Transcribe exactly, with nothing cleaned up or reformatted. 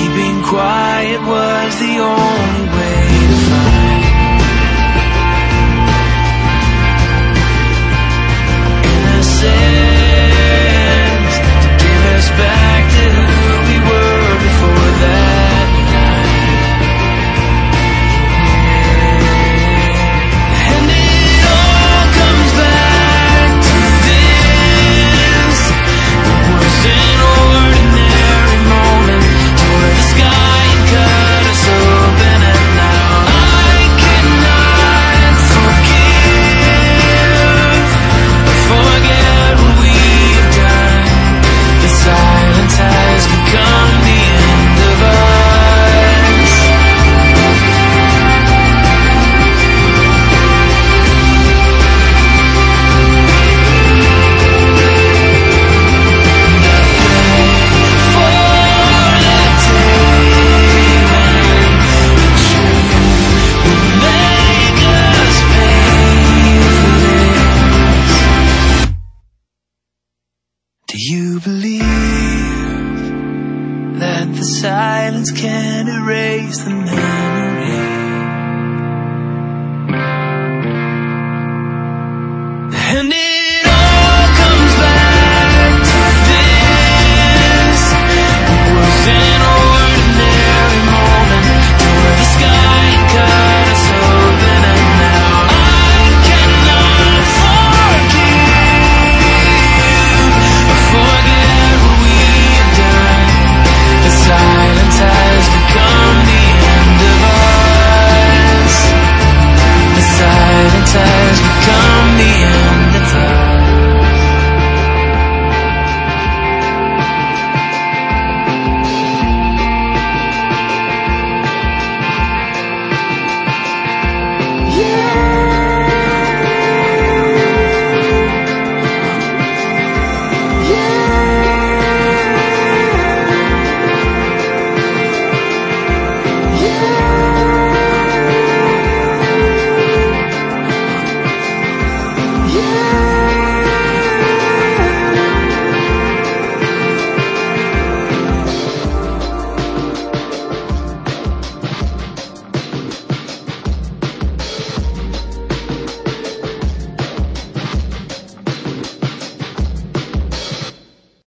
keeping quiet was the only way to find innocence, to give us back to who we were before that night. And it all comes back to this. It was an ordinary moment, tore the sky and cut us open, and now I cannot forgive or forget what we've done. The silence has become the end of us. For that day when the truth will make us pay for this. Do you believe that the silence can erase the memory?